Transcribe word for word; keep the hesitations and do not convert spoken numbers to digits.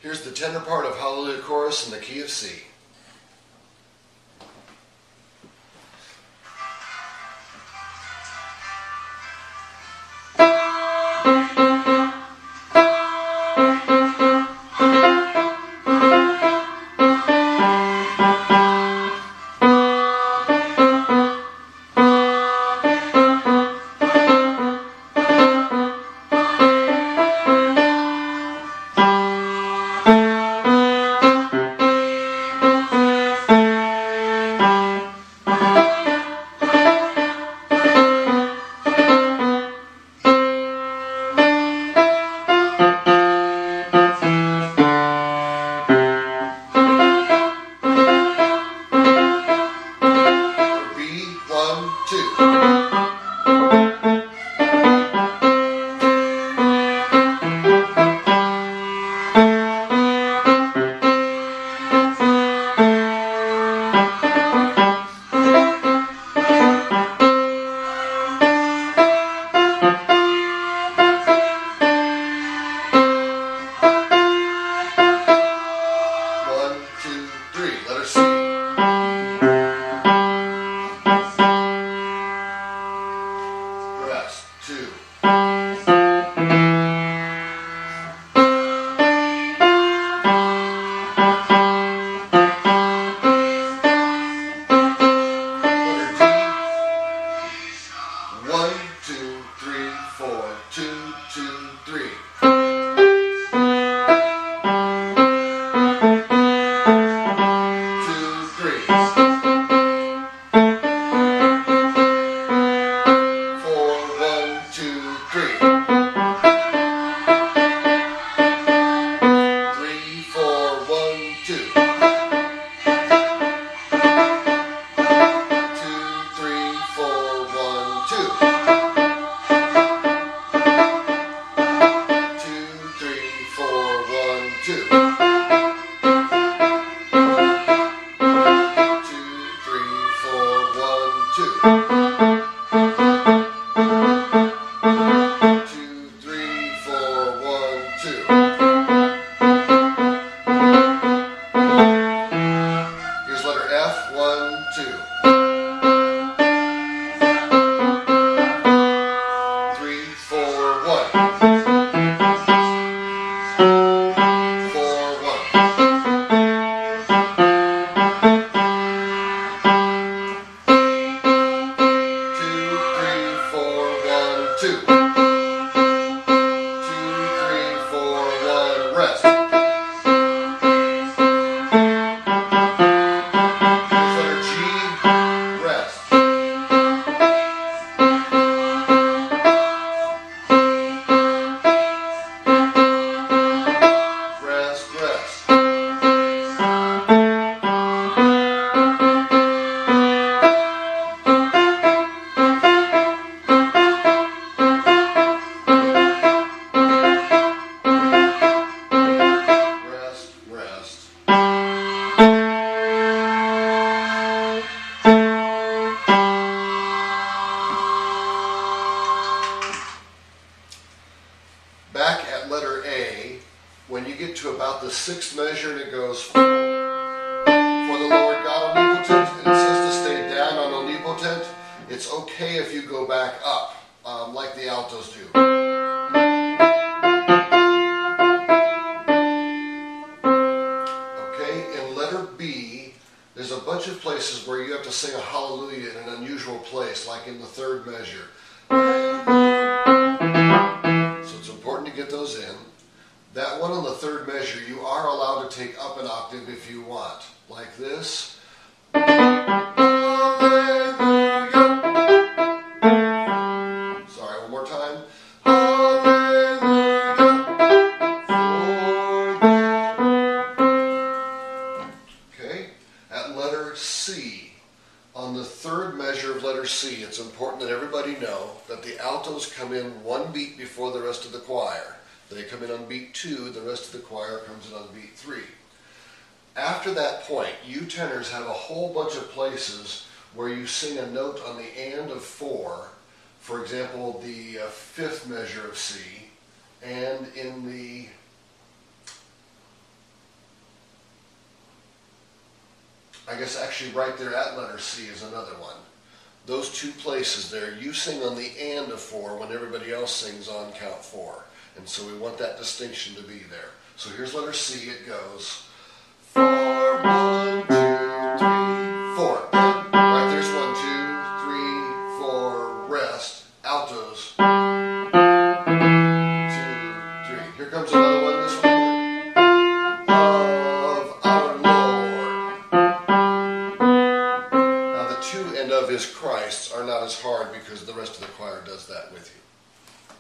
Here's the tenor part of Hallelujah Chorus in the key of C. Back at letter A, when you get to about the sixth measure and it goes for the Lord God omnipotent, and it says to stay down on omnipotent, it's okay if you go back up, um, like the altos do. Okay, in letter B, there's a bunch of places where you have to sing a hallelujah in an unusual place, like in the third measure. Get those in. That one on the third measure, you are allowed to take up an octave if you want, like this. Sorry, one more time. Okay, at letter C, on the third measure of letter C, it's important that everybody know that the altos come in one beat before the rest of the choir. They come in on beat two, the rest of the choir comes in on beat three. After that point, you tenors have a whole bunch of places where you sing a note on the and of four, for example, the uh, fifth measure of C, and in the I guess actually right there at letter C is another one. Those two places there, you sing on the and of four when everybody else sings on count four. And so we want that distinction to be there. So here's letter C, it goes four, one, two, three, four. Right there's one, two, three, four, rest, altos, two, three. Here comes another one, this one. Of our Lord. Now the two and of is Christ's are not as hard because the rest of the choir does that with you.